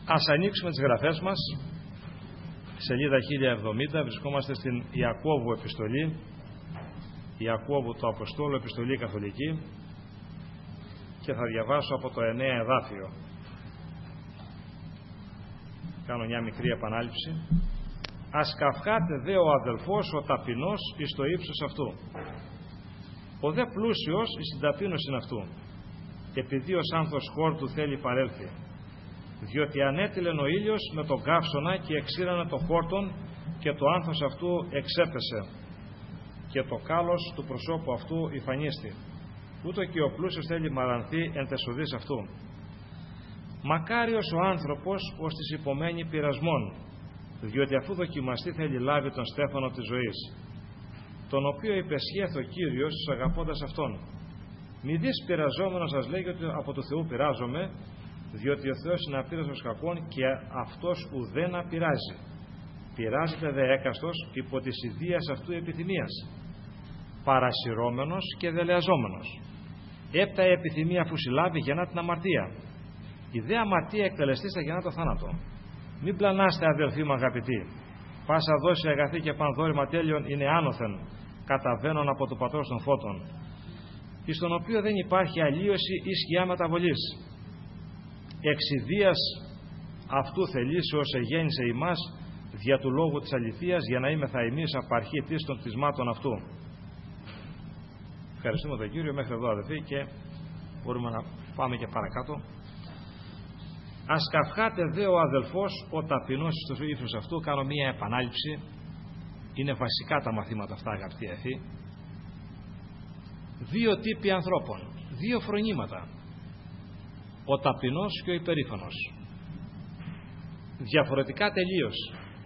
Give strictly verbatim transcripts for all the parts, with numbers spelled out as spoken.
Ας ανοίξουμε τις γραφές μας, σελίδα χίλια εβδομήντα, βρισκόμαστε στην Ιακώβου επιστολή, Ιακώβου του Αποστόλου, επιστολή καθολική, και θα διαβάσω από το εννέα εδάφιο. Κάνω μια μικρή επανάληψη. Ας καυχάτε δε ο αδελφός ο ταπεινός εις το ύψος αυτού, ο δε πλούσιος εις την ταπείνωσιν αυτού, επειδή ως άνθος χόρτου θέλει παρέλθει, διότι ανέτειλεν ο ήλιος με τον καύσωνα και εξήρανε το χόρτον, και το άνθος αυτού εξέπεσε, και το κάλος του προσώπου αυτού υφανίστη. Ούτω και ο πλούσιος θέλει μαρανθεί εν τεσοδείς αυτού. Μακάριος ο άνθρωπος ως της υπομένει πειρασμών, διότι αφού δοκιμαστεί θέλει λάβει τον στέφανο της ζωής, τον οποίο υπεσχέθη ο Κύριος τους αγαπώντας αυτόν. Μη δεις πειραζόμενος σας λέγει ότι από του Θεού πειράζομαι, διότι ο Θεός είναι απείραστος κακών και αυτός ουδένα πειράζει. Πειράζεται δε έκαστος υπό της ιδίας αυτού επιθυμίας, παρασυρώμενος και δελεαζόμενος. Έπτα η επιθυμία αφού συλλάβει γεννά την αμαρτία. Η δε αμαρτία εκτελεστής θα γεννά το θάνατο. Μην πλανάστε αδελφοί μου αγαπητοί. Πάσα δόση αγαθή και πανδόρημα τέλειων είναι άνωθεν, καταβαίνων από το πατρός των φώτων, εις τον οποίο δεν υπάρχει αλλίωση ή σκιά μεταβολής. Εξιδίας αυτού θελήσεως εγέννησε ημάς δια του λόγου της αληθείας, για να είμαι θα εμείς απαρχή της των κτισμάτων αυτού. Ευχαριστούμε τον Κύριο. Μέχρι εδώ αδελφοί, και μπορούμε να πάμε και παρακάτω. Ας καυχάτε δε ο αδελφός ο ταπεινός στο ύψος αυτού. Κάνω μία επανάληψη. Είναι βασικά τα μαθήματα αυτά, αγαπητοί αδελφοί. Δύο τύποι ανθρώπων, δύο φρονήματα, ο ταπεινός και ο υπερήφανος, διαφορετικά τελείως,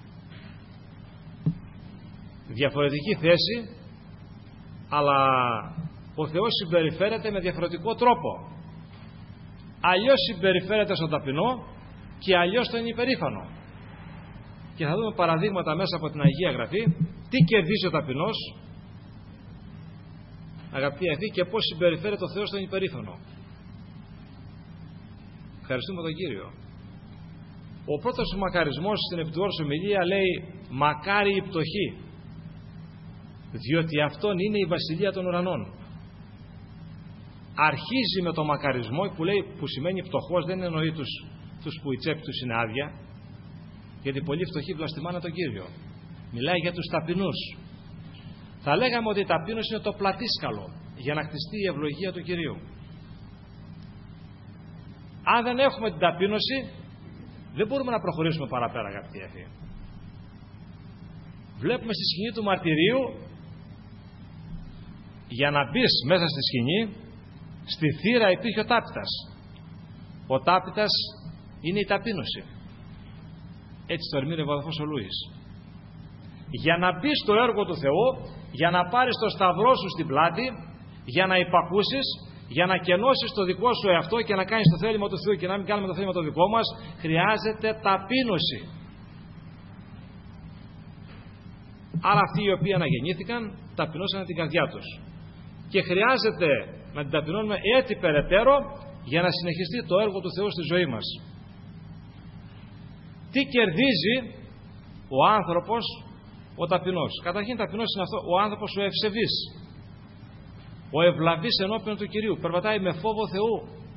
διαφορετική θέση, αλλά ο Θεός συμπεριφέρεται με διαφορετικό τρόπο. Αλλιώς συμπεριφέρεται στον ταπεινό και αλλιώς στον υπερήφανο. Και θα δούμε παραδείγματα μέσα από την Αγία Γραφή τι κερδίζει ο ταπεινός, αγαπητοί αδελφοί, και πώς συμπεριφέρεται ο Θεός στον υπερήφανο. Ευχαριστούμε τον Κύριο. Ο πρώτος του μακαρισμός στην επί του όρους ομιλία λέει «Μακάρι η πτωχή, διότι αυτόν είναι η βασιλεία των ουρανών». Αρχίζει με το μακαρισμό που λέει, που σημαίνει πτωχός, δεν εννοεί τους, τους που η τσέπη τους είναι άδεια, γιατί πολλοί φτωχοί βλαστημάνε τον Κύριο. Μιλάει για τους ταπεινούς. Θα λέγαμε ότι η ταπείνωση είναι το πλατήσκαλο για να χτιστεί η ευλογία του Κυρίου. Αν δεν έχουμε την ταπείνωση, δεν μπορούμε να προχωρήσουμε παραπέρα, αγαπητοί αδελφοί. Βλέπουμε στη σκηνή του μαρτυρίου, για να μπεις μέσα στη σκηνή, στη θύρα υπήρχε ο τάπητας. Ο τάπητας είναι η ταπείνωση. Έτσι το ερμήνευε ο αδελφός ο Λούης. Για να μπεις στο έργο του Θεού, για να πάρεις το σταυρό σου στην πλάτη, για να υπακούσεις, για να κενώσεις το δικό σου εαυτό και να κάνεις το θέλημα του Θεού και να μην κάνουμε το θέλημα το δικό μας, χρειάζεται ταπείνωση. Άρα αυτοί οι οποίοι αναγεννήθηκαν ταπεινώσαν την καρδιά τους. Και χρειάζεται να την ταπεινώνουμε έτσι περαιτέρω για να συνεχιστεί το έργο του Θεού στη ζωή μας. Τι κερδίζει ο άνθρωπος ο ταπεινός? Καταρχήν ταπεινός είναι αυτό, ο άνθρωπος ο ευσεβής, ο ευλαβής ενώπιον του Κυρίου, περπατάει με φόβο Θεού.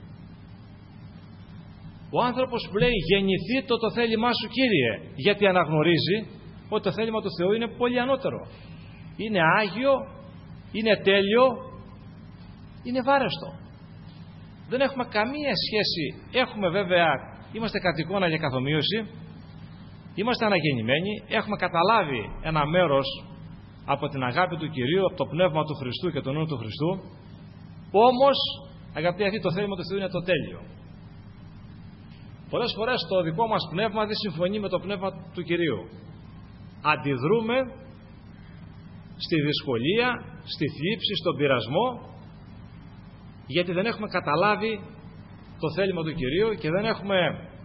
Ο άνθρωπος που λέει γεννηθεί το, το θέλημά σου Κύριε, γιατί αναγνωρίζει ότι το θέλημα του Θεού είναι πολύ ανώτερο, είναι άγιο, είναι τέλειο, είναι βάρεστο. Δεν έχουμε καμία σχέση. Έχουμε βέβαια, είμαστε κατ' εικόνα για καθομοίωση, είμαστε αναγεννημένοι, έχουμε καταλάβει ένα μέρος από την αγάπη του Κυρίου, από το πνεύμα του Χριστού και τον νου του Χριστού. Όμως, αγαπητοί αυτοί, το θέλημα του Θεού είναι το τέλειο. Πολλές φορές το δικό μας πνεύμα δεν συμφωνεί με το πνεύμα του Κυρίου. Αντιδρούμε στη δυσκολία, στη θλίψη, στον πειρασμό, γιατί δεν έχουμε καταλάβει το θέλημα του Κυρίου και δεν έχουμε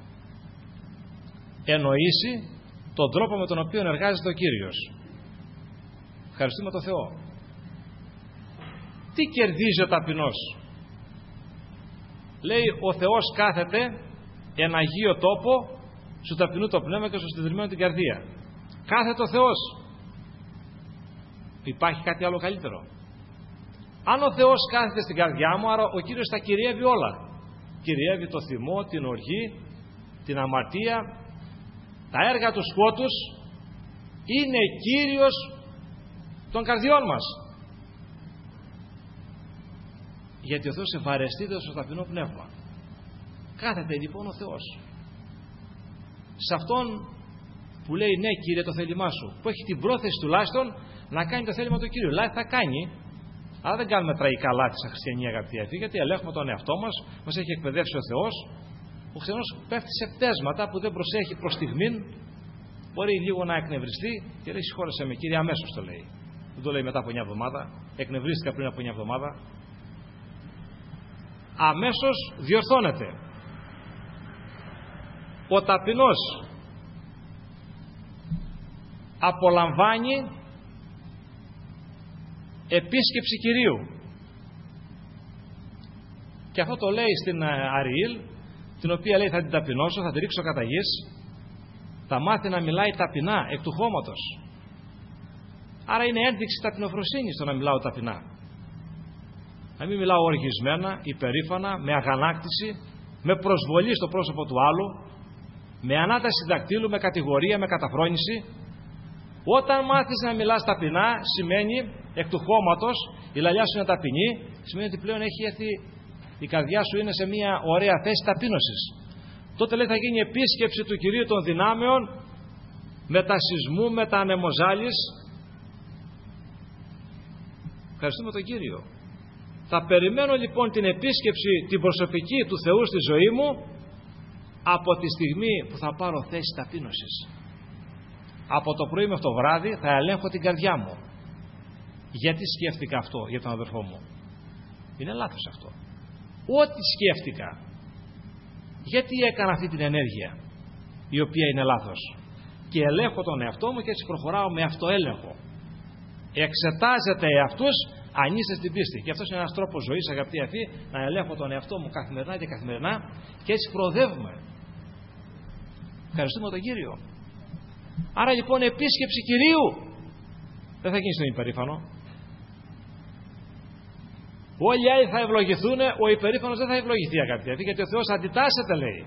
εννοήσει τον τρόπο με τον οποίο εργάζεται ο Κύριος. Ευχαριστούμε τον Θεό. Τι κερδίζει ο ταπεινός? Λέει ο Θεός κάθεται εν αγίο τόπο σου ταπεινού το πνεύμα και σου συντηρημένο την καρδία. Κάθετο ο Θεός. Υπάρχει κάτι άλλο καλύτερο? Αν ο Θεός κάθεται στην καρδιά μου, άρα ο Κύριος τα κυριεύει όλα. Κυριεύει το θυμό, την οργή, την αμαρτία, τα έργα του σκότους. Είναι Κύριος των καρδιών μας. Γιατί ο Θεός ευαρεστείται στο ταπεινό πνεύμα. Κάθεται λοιπόν ο Θεός σε αυτόν που λέει ναι Κύριε το θέλημά σου, που έχει την πρόθεση τουλάχιστον να κάνει το θέλημα του Κύριου. Λάθη θα κάνει, αλλά δεν κάνουμε τραγικά λάθη σαν χριστιανοί, αγαπητοί αδελφοί, γιατί ελέγχουμε τον εαυτό μας, μας έχει εκπαιδεύσει ο Θεός. Ο χριστιανός πέφτει σε πτέσματα που δεν προσέχει προς στιγμήν, μπορεί λίγο να εκνευριστεί και λέει συγχώρεσέ με Κύριε, αμέσως το λέει. Δεν το λέει μετά από μια εβδομάδα, εκνευρίστηκα πριν από μια εβδομάδα. Αμέσως διορθώνεται. Ο ταπεινός απολαμβάνει επίσκεψη Κυρίου. Και αυτό το λέει στην Αριήλ, την οποία λέει θα την ταπεινώσω, θα την ρίξω κατά γης, θα μάθει να μιλάει ταπεινά εκ του χώματος. Άρα είναι ένδειξη ταπεινοφροσύνης το να μιλάω ταπεινά. Να μην μιλάω οργισμένα, υπερήφανα, με αγανάκτηση, με προσβολή στο πρόσωπο του άλλου, με ανάταση δακτύλου, με κατηγορία, με καταφρόνηση. Όταν μάθεις να μιλάς ταπεινά, σημαίνει εκ του χώματος, η λαλιά σου είναι ταπεινή, σημαίνει ότι πλέον έχει έρθει, η καρδιά σου είναι σε μια ωραία θέση ταπείνωσης. Τότε λέει θα γίνει επίσκεψη του Κυρίου των δυνάμεων, μετασυσμού, μετανεμοζάλης. Ευχαριστούμε τον Κύριο. Θα περιμένω λοιπόν την επίσκεψη, την προσωπική του Θεού στη ζωή μου, από τη στιγμή που θα πάρω θέση ταπείνωσης. Από το πρωί μέχρι το βράδυ θα ελέγχω την καρδιά μου. Γιατί σκέφτηκα αυτό για τον αδερφό μου? Είναι λάθος αυτό. Ό,τι σκέφτηκα, γιατί έκανα αυτή την ενέργεια η οποία είναι λάθος? Και ελέγχω τον εαυτό μου και έτσι προχωράω με αυτοέλεγχο. Εξετάζετε εαυτούς αν είστε στην πίστη. Και αυτός είναι ένας τρόπος ζωής, αγαπητοί αδελφοί, να ελέγχω τον εαυτό μου καθημερινά και καθημερινά και έτσι προοδεύουμε. Ευχαριστούμε τον Κύριο. Άρα λοιπόν επίσκεψη Κυρίου δεν θα γίνει στον υπερήφανο. Όλοι οι άλλοι θα ευλογηθούν, ο υπερήφανος δεν θα ευλογηθεί, αγαπητοί αδελφοί, γιατί ο Θεός αντιτάσσεται, λέει.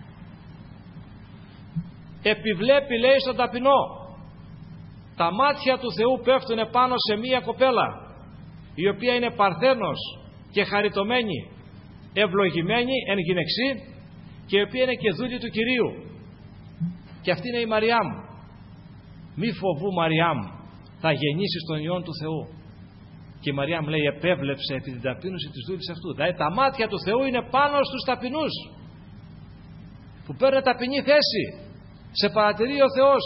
Επιβλέπει, λέει, στον ταπεινό. Τα μάτια του Θεού πέφτουν πάνω σε μία κοπέλα η οποία είναι παρθένος και χαριτωμένη, ευλογημένη εν γυναιξή και η οποία είναι και δούλη του Κυρίου. Και αυτή είναι η Μαριάμ. Μη φοβού Μαριάμ, θα γεννήσεις τον Υιόν του Θεού. Και η Μαριάμ λέει επέβλεψε επί την ταπείνωση της δούλης αυτού. Δηλαδή τα μάτια του Θεού είναι πάνω στους ταπεινούς που παίρνουν ταπεινή θέση. Σε παρατηρεί ο Θεός.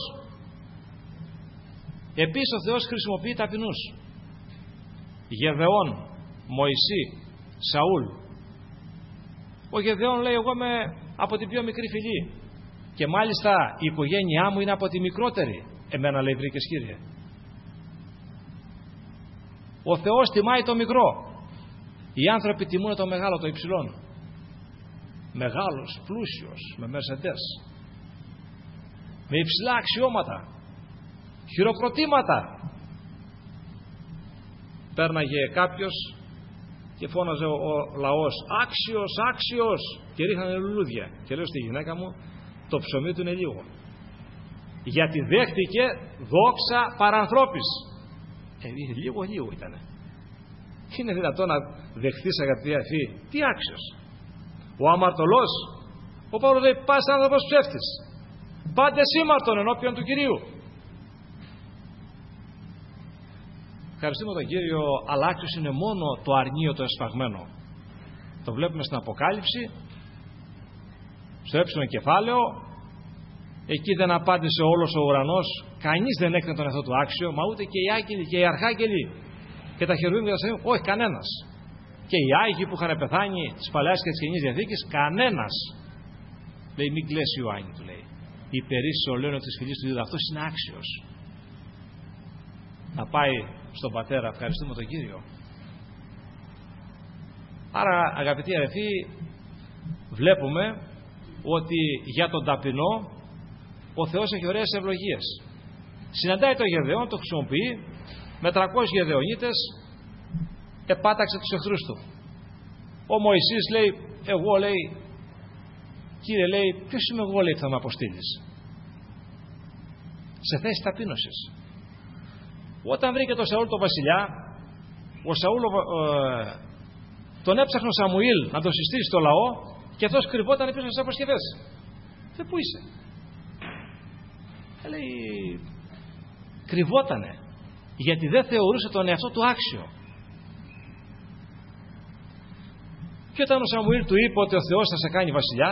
Επίσης ο Θεός χρησιμοποιεί ταπεινούς. Γεδεών, Μωυσή, Σαούλ. Ο Γεδεών λέει εγώ είμαι από την πιο μικρή φυλή και μάλιστα η οικογένειά μου είναι από τη μικρότερη. Εμένα λέει βρήκες Κύριε. Ο Θεός τιμάει το μικρό. Οι άνθρωποι τιμούν το μεγάλο, το υψηλό. Μεγάλος, πλούσιος, με Μερσεντές, με υψηλά αξιώματα, χειροκροτήματα. Πέρναγε κάποιος και φώναζε ο, ο λαός άξιος, άξιος, και ρίχνανε λουλούδια. Και λέω στη γυναίκα μου το ψωμί του είναι λίγο, γιατί δέχτηκε δόξα παρανθρώπης. Ε, λίγο λίγο ήτανε. Είναι δυνατόν να δεχθείς, αγαπητοί αδελφοί, τι άξιος? Ο αμαρτωλός, ο Παύλος λέει πας άνθρωπος ψεύτης, πάντε σήμαρτον ενώπιον του Κυρίου. Ευχαριστούμε τον Κύριο, αλλά άξιος είναι μόνο το αρνείο το εσφαγμένο. Το βλέπουμε στην Αποκάλυψη, στο έψιλο κεφάλαιο. Εκεί δεν απάντησε όλος ο ουρανός, κανείς δεν έκρινε τον εαυτό του άξιο, μα ούτε και οι άγγελοι και οι αρχάγγελοι και τα χερουβίμ και τα σερουβίμ, όχι κανένας. Και οι άγιοι που είχαν πεθάνει της Παλαιάς και της Καινής Διαθήκης, κανένας. Λέει μην κλαίσει Ιωάννη, του λέει. Η περίσσης ολέων της φυλής του Ιούδα, αυτός είναι άξιος να πάει στον Πατέρα. Ευχαριστούμε τον Κύριο. Άρα αγαπητοί αδελφοί, βλέπουμε ότι για τον ταπεινό ο Θεός έχει ωραίες ευλογίες. Συναντάει το Γεδεών, το χρησιμοποιεί, με τριακόσιους Γεδεονίτες επάταξε τους εχθρούς του. Ο Μωυσής λέει, εγώ λέει, Κύριε λέει, ποιος είμαι εγώ λέει που θα με αποστείλεις? Σε θέση ταπείνωσης. Όταν βρήκε τον Σαούλ τον βασιλιά, ο Σαούλ ε, τον έψαχνε ο Σαμουήλ να τον συστήσει στο λαό και αυτός κρυβόταν πίσω στις αποσκευές. Δε πού είσαι? Ε, λέει, κρυβότανε γιατί δεν θεωρούσε τον εαυτό του άξιο. Και όταν ο Σαμουήλ του είπε ότι ο Θεός θα σε κάνει βασιλιά,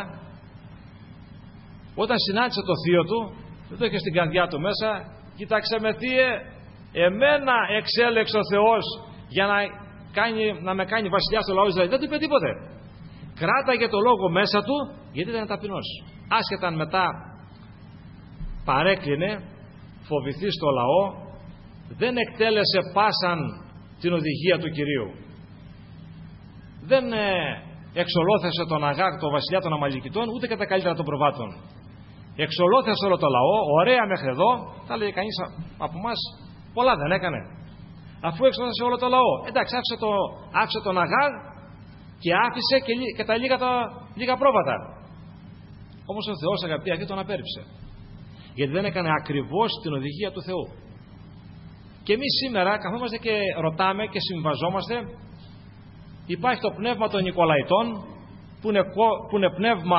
όταν συνάντησε το θείο του, δεν το είχε στην καρδιά του μέσα, κοίταξε με θύε, εμένα εξέλεξε ο Θεός για να, κάνει, να με κάνει βασιλιά στο λαό Ισραήλ. Δεν του είπε τίποτε. Κράταγε το λόγο μέσα του γιατί ήταν ταπεινός. Άσχετα αν μετά παρέκλεινε, φοβηθεί στο λαό, δεν εκτέλεσε πάσαν την οδηγία του Κυρίου. Δεν ε, εξολόθεσε τον Αγάγ, τον βασιλιά των Αμαλικητών, ούτε και τα καλύτερα των προβάτων. Εξολόθεσε όλο το λαό, ωραία μέχρι εδώ, θα έλεγε κανείς από εμάς, πολλά δεν έκανε. Αφού εξολόθεσε όλο το λαό, εντάξει, άφησε, το, άφησε τον Αγάγ και άφησε και, και τα, λίγα, τα λίγα πρόβατα. Όμως ο Θεός, αγαπητοί αυτοί, τον απέρριψε. Γιατί δεν έκανε ακριβώς την οδηγία του Θεού. Και εμείς σήμερα καθόμαστε και ρωτάμε και συμβαζόμαστε. Υπάρχει το πνεύμα των Νικολαϊτών που είναι, που είναι πνεύμα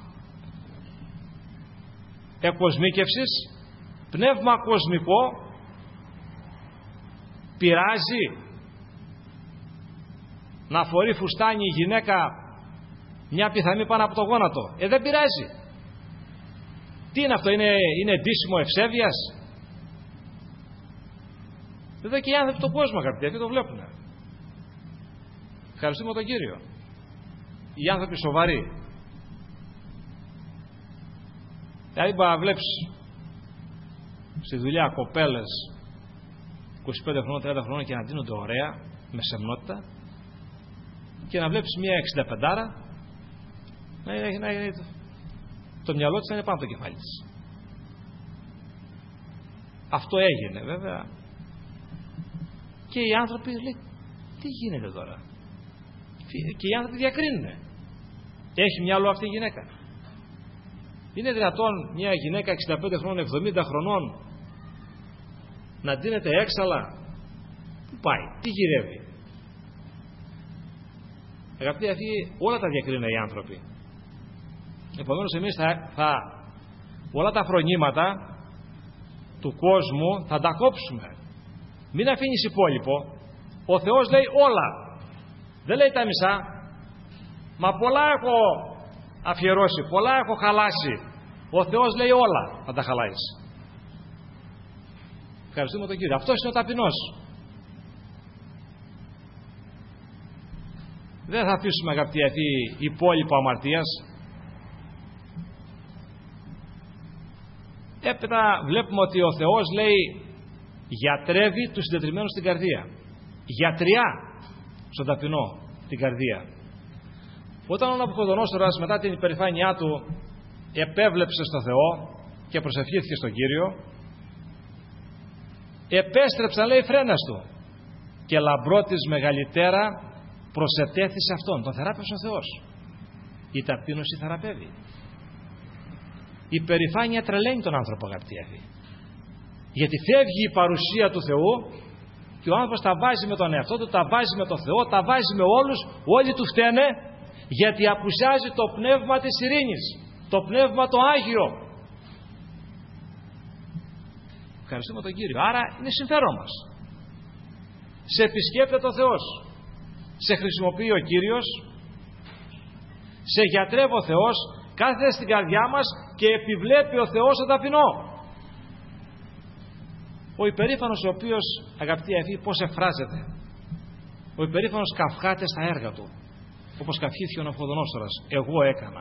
εκοσμίκευσης, πνεύμα κοσμικό, πειράζει να φορεί φουστάνι η γυναίκα μια πιθανή πάνω από το γόνατο? Ε, δεν πειράζει. Τι είναι αυτό, είναι, είναι ντύσιμο ευσέβειας? Εδώ και οι άνθρωποι του κόσμου, αγαπητοί, αυτοί το βλέπουν. Ευχαριστούμε τον Κύριο. Οι άνθρωποι σοβαροί. Δηλαδή μπορεί να βλέπεις στη δουλειά κοπέλες είκοσι πέντε χρονών, τριάντα χρονών και να ντύνονται ωραία, με σεμνότητα, και να βλέπεις μια εξηνταπεντάρα να είναι, να είναι, το μυαλό της να είναι πάνω από το κεφάλι της. Αυτό έγινε βέβαια. Και οι άνθρωποι λέει, τι γίνεται τώρα? Και οι άνθρωποι διακρίνουν. Έχει μυαλό αυτή η γυναίκα? Είναι δυνατόν μια γυναίκα εξήντα πέντε χρονών, εβδομήντα χρονών να ντύνεται έξαλα? Πού πάει, τι γυρεύει? Αγαπητοί, αυτοί όλα τα διακρίνουν οι άνθρωποι. Επομένως εμείς θα, θα όλα τα φρονήματα του κόσμου θα τα κόψουμε. Μην αφήνεις υπόλοιπο. Ο Θεός λέει όλα, δεν λέει τα μισά. Μα πολλά έχω αφιερώσει, πολλά έχω χαλάσει. Ο Θεός λέει όλα, θα τα χαλάεις. Ευχαριστούμε τον Κύριο. Αυτός είναι ο ταπεινός. Δεν θα αφήσουμε, αγαπητοί, αυτή υπόλοιπο αμαρτίας. Έπειτα βλέπουμε ότι ο Θεός λέει γιατρεύει τους συντετριμμένους στην καρδία. Γιατριά στον ταπεινό την καρδία. Όταν ο Ναβουχοδονόσορας μετά την υπερηφάνειά του επέβλεψε στο Θεό και προσευχήθηκε στον Κύριο, επέστρεψαν λέει φρένας του και λαμπρότης μεγαλύτερα προσετέθη σε αυτόν. Τον θεράπευσε ο Θεός. Η ταπείνωση θεραπεύει. Η υπερηφάνεια τρελαίνει τον άνθρωπο, αγαπητοί αυτοί. Γιατί φεύγει η παρουσία του Θεού και ο άνθρωπος τα βάζει με τον εαυτό του, τα βάζει με τον Θεό, τα βάζει με όλους, όλοι του φταίνε, γιατί απουσιάζει το πνεύμα της ειρήνης, το πνεύμα το Άγιο. Ευχαριστούμε τον Κύριο. Άρα είναι συμφέρον μας. Σε επισκέπτεται ο Θεός, σε χρησιμοποιεί ο Κύριος, σε γιατρεύει ο Θεός, κάθεται στην καρδιά μας και επιβλέπει ο Θεός το ταπεινό. Ο υπερήφανος, ο οποίος, αγαπητοί αυτοί, πώς εφράζεται? Ο υπερήφανος καυχάται στα έργα του, όπως καυχήθηκε ο Ναβουχοδονόσορας. Εγώ έκανα.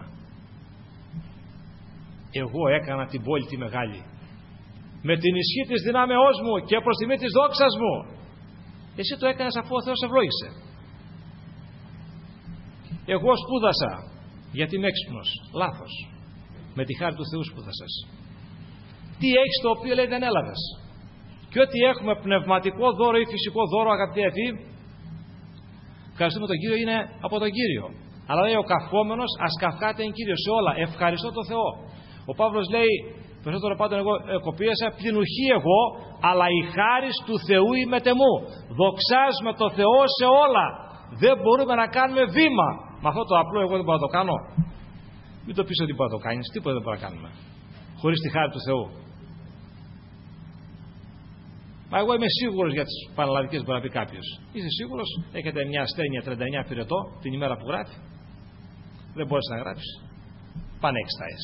Εγώ έκανα την πόλη τη μεγάλη. Με την ισχύ της δυνάμεώς μου και προς τιμή της δόξας μου. Εσύ το έκανες αφού ο Θεός ευλόγησε. Εγώ σπούδασα γιατί είμαι έξυπνος. Λάθος. Με τη χάρη του Θεού σπούδασες. Τι έχεις το οποίο λέει δεν έλαβες. Και ό,τι έχουμε πνευματικό δώρο ή φυσικό δώρο, αγαπητοί αδελφοί, ευχαριστούμε τον Κύριο, είναι από τον Κύριο. Αλλά λέει ο καυχόμενος ας καυχάται εν Κύριο σε όλα. Ευχαριστώ τον Θεό. Ο Παύλος λέει, περισσότερο πάντων εγώ κοπίασα, πλην ουχή εγώ, αλλά η χάρις του Θεού είμαι τεμού. Δοξάζουμε τον Θεό σε όλα. Δεν μπορούμε να κάνουμε βήμα. Με αυτό το απλό εγώ δεν μπορώ να το κάνω. Μην το πεις ότι μπορεί να το κάνεις. Τίποτα δεν μπορούμε να κάνουμε χωρίς τη χάρη του Θεού. Μα εγώ είμαι σίγουρος για τις πανελλαδικές, μπορεί να πει κάποιος. Είσαι σίγουρος? Έχετε μια ασθένεια τριάντα εννέα πυρετό την ημέρα που γράφει. Δεν μπορείς να γράψεις. Πάνε εξτάες.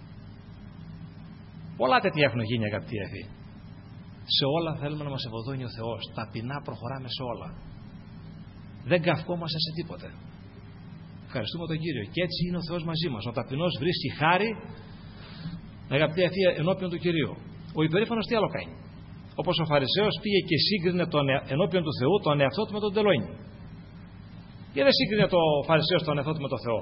Πολλά τέτοια έχουν γίνει, αγαπητοί αδελφοί. Σε όλα θέλουμε να μας ευωδώνει ο Θεός. Ταπεινά προχωράμε σε όλα. Δεν καυκόμαστε σε τίποτε. Ευχαριστούμε τον Κύριο. Και έτσι είναι ο Θεός μαζί μας. Ο ταπεινός βρίσκει χάρη, αγαπητοί αδελφοί, ενώπιον του Κυρίου. Ο υπερήφανος τι άλλο κάνει? Όπως ο Φαρισαίος πήγε και σύγκρινε τον, ενώπιον του Θεού τον εαυτό του με τον τελώνη. Και δεν σύγκρινε το Φαρισαίος τον εαυτό του με τον Θεό.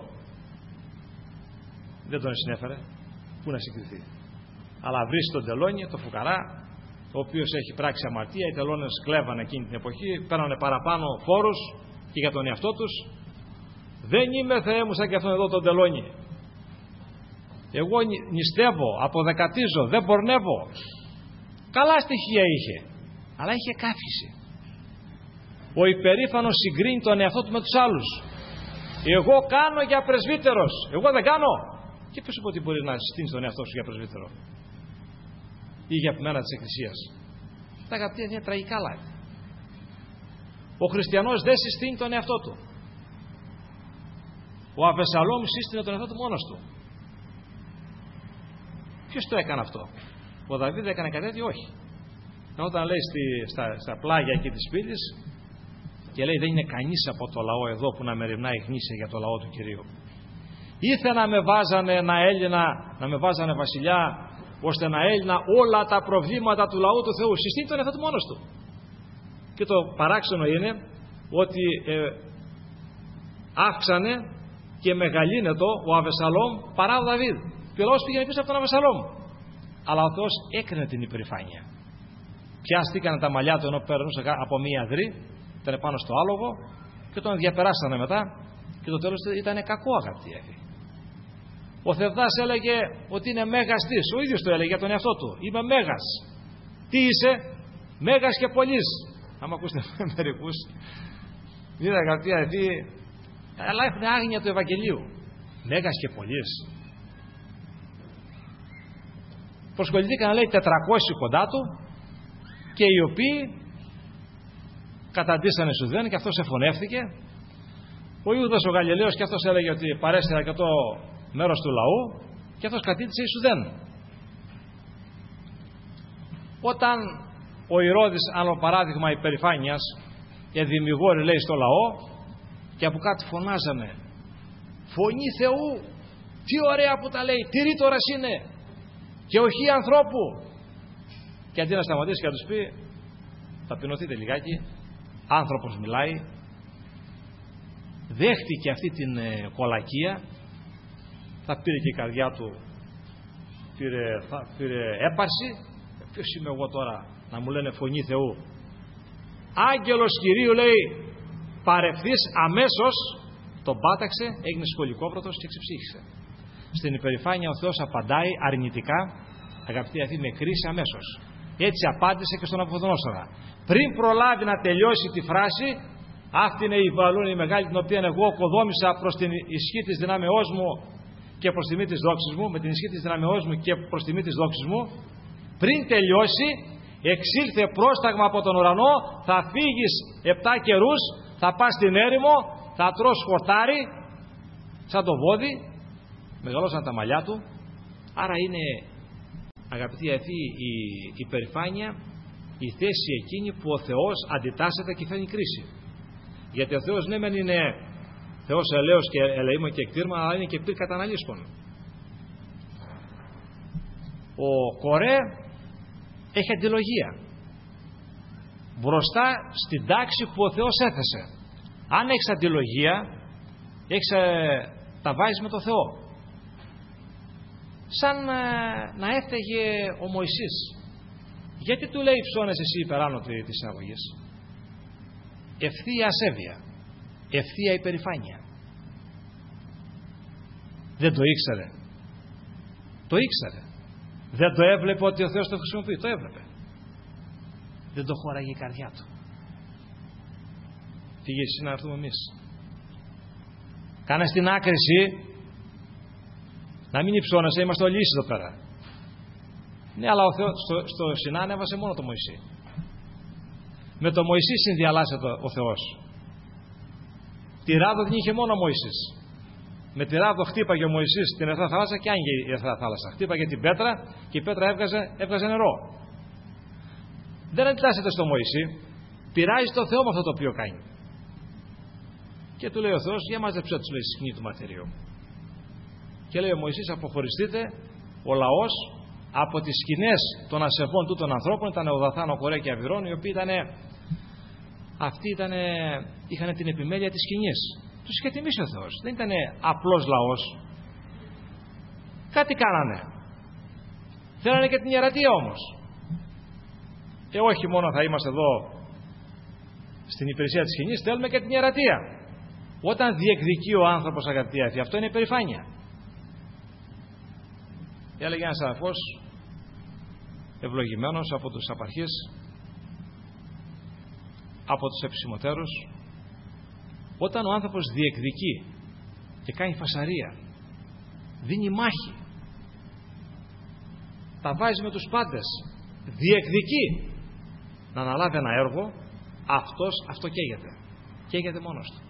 Δεν τον συνέφερε. Πού να συγκριθεί? Αλλά βρίσκει τον τελώνη, το φουκαρά, ο οποίος έχει πράξει αμαρτία. Οι τελώνες κλέβανε εκείνη την εποχή, παίρνανε παραπάνω φόρους και για τον εαυτό τους. Δεν είμαι, Θεέ μου, σαν και αυτόν εδώ τον τελώνη. Εγώ νηστεύω, αποδεκατίζω, δεν πορνεύω. Καλά στοιχεία είχε, αλλά είχε καύχηση. Ο υπερήφανος συγκρίνει τον εαυτό του με τους άλλους. Εγώ κάνω για πρεσβύτερος, εγώ δεν κάνω. Και ποιος είπε ότι μπορεί να συστήνεις τον εαυτό σου για πρεσβύτερο ή για ποιμένα της Εκκλησίας? Τα αγαπητοί είναι τραγικά λάθη. Ο χριστιανός δεν συστήνει τον εαυτό του. Ο Αβεσσαλόμ σύστηνε τον εαυτό του μόνος του. Ποιος το έκανε αυτό? Ο Δαβίδ έκανε κάτι τέτοιο? Όχι. Όταν λέει στη, στα, στα πλάγια εκεί της πύλης και λέει δεν είναι κανείς από το λαό εδώ που να μεριμνάει γνήσια για το λαό του Κυρίου. Ήθελα να με βάζανε ένα Έλληνα, να με βάζανε βασιλιά, ώστε να έλυνα όλα τα προβλήματα του λαού του Θεού. Συστήνει τον εαυτό του μόνος του. Και το παράξενο είναι ότι ε, αύξανε και μεγαλύνετο ο Αβεσσαλόμ παρά ο Δαβίδ. Και ο λαός πήγαινε πίσω από τον Αβεσσαλόμ. Αλλά ο Θεός έκρινε την υπερηφάνεια. Πιάστηκαν τα μαλλιά του ενώ περνούσε από μία αδρή, ήταν πάνω στο άλογο και τον διαπεράσανε μετά και το τέλος ήταν κακό, αγαπητοί αδελφοί. Ο Θευδάς έλεγε ότι είναι μέγας της. Ο ίδιος το έλεγε για τον εαυτό του. Είμαι μέγας. Τι είσαι? Μέγας και πολύς. Άμα ακούσετε μερικούς, είναι αγαπητοί αδελφοί, αλλά έχουν άγνοια του Ευαγγελίου. Μέγας και πολύς. Προσκοληθήκαν, λέει, τετρακόσιοι κοντά του και οι οποίοι καταντήσανε Σουδέν και αυτός εφωνεύτηκε. Ο Ιούδας ο Γαλιλαίος και αυτός έλεγε ότι παρέστερα και το μέρος του λαού και αυτός κατήτησε Σουδέν. Όταν ο Ηρώδης, άλλο παράδειγμα υπερηφάνειας, εδημιγόρη λέει στο λαό και από κάτω φωνάζανε «Φωνή Θεού, τι ωραία που τα λέει, τι ρήτορας είναι και όχι ανθρώπου». Και αντί να σταματήσει και να τους πει ταπεινωθείτε λιγάκι, άνθρωπος μιλάει, δέχτηκε αυτή την ε, κολακία, θα πήρε και η καρδιά του πήρε, θα, πήρε έπαρση. Ποιος είμαι εγώ τώρα να μου λένε φωνή Θεού? Άγγελος Κυρίου, λέει, παρευθύς αμέσως τον πάταξε, έγινε σκολικόβρωτος και ξεψύχησε. Στην υπερηφάνεια ο Θεός απαντάει αρνητικά, αγαπητοί αδελφοί, με κρίση αμέσως. Έτσι απάντησε και στον Ναβουκοδονόσορα. Πριν προλάβει να τελειώσει τη φράση, αυτή είναι η βαλούνη μεγάλη την οποία εγώ κοδόμησα προς την ισχύ της δυνάμεώς μου και προς τιμή της δόξης μου, με την ισχύ της δυνάμεώς μου και προς τιμή της δόξης μου. Πριν τελειώσει, εξήλθε πρόσταγμα από τον ουρανό, θα φύγεις επτά καιρούς, θα πας στην έρημο, θα τρως χορτάρι, σαν το βόδι, μεγαλώσαν τα μαλλιά του. Άρα είναι, αγαπητοί αδελφοί, η υπερηφάνεια η θέση εκείνη που ο Θεός αντιτάσσεται και φέρνει κρίση. Γιατί ο Θεός ναι μεν είναι Θεός ελέος και ελεήμων και εκτήρμα, αλλά είναι και πυρ καταναλύσκων. Ο Κορέ έχει αντιλογία μπροστά στην τάξη που ο Θεός έθεσε. Αν έχεις αντιλογία, έχεις, ε, τα βάζεις με το Θεό. σαν ε, να έφταιγε ο Μωυσής. Γιατί του λέει ψώνες εσύ υπεράνωτη της συναγωγής? Ευθεία ασέβεια, ευθεία υπερηφάνεια. Δεν το ήξερε? Το ήξερε. Δεν το έβλεπε ότι ο Θεός το χρησιμοποιεί? Το έβλεπε. Δεν το χώραγε η καρδιά του. Φύγε εσύ να έρθουμε εμείς. Κάνε στην άκρηση, να μην υψώνεσαι, είμαστε όλοι ίσοι εδώ πέρα. Ναι, αλλά ο Θεός, στο, στο Σινά ανέβασε μόνο το Μωυσή. Με το Μωυσή συνδιαλάσσεται ο Θεός. Τη ράδο δεν είχε μόνο ο Μωυσής. Με τη ράδο χτύπαγε ο Μωυσής την Ερυθρά Θάλασσα και άνοιγε η Ερυθρά Θάλασσα. Χτύπαγε την πέτρα και η πέτρα έβγαζε, έβγαζε νερό. Δεν αντιτάσσεται στο Μωυσή. Πειράζει το Θεό με αυτό το οποίο κάνει. Και του λέει ο Θεός, για μάζεψε τους, λέει, στη σκηνή του μαρτυρίου. Και λέει ο Μωυσής, αποχωριστείτε, ο λαός από τις σκηνές των ασεβών του των ανθρώπων. Ήταν ο Δαθάν, ο Κορέ και ο Αβυρών, οι οποίοι ήταν, αυτοί ήταν, είχαν την επιμέλεια της σκηνής. Τους είχε τιμήσει ο Θεός. Δεν ήταν απλός λαός. Κάτι κάνανε. Θέλανε και την ιερατεία όμως. Και όχι μόνο θα είμαστε εδώ στην υπηρεσία της σκηνής, θέλουμε και την ιερατεία. Όταν διεκδικεί ο άνθρωπος, αγαπητοί αδελφοί, αυτό είναι υπερηφάνεια. Έλεγε ένας αδελφός, ευλογημένος από τους απαρχείς, από τους επισημωτέρους, όταν ο άνθρωπος διεκδικεί και κάνει φασαρία, δίνει μάχη, τα βάζει με τους πάντες, διεκδικεί να αναλάβει ένα έργο, αυτός αυτό καίγεται. Καίγεται μόνος του.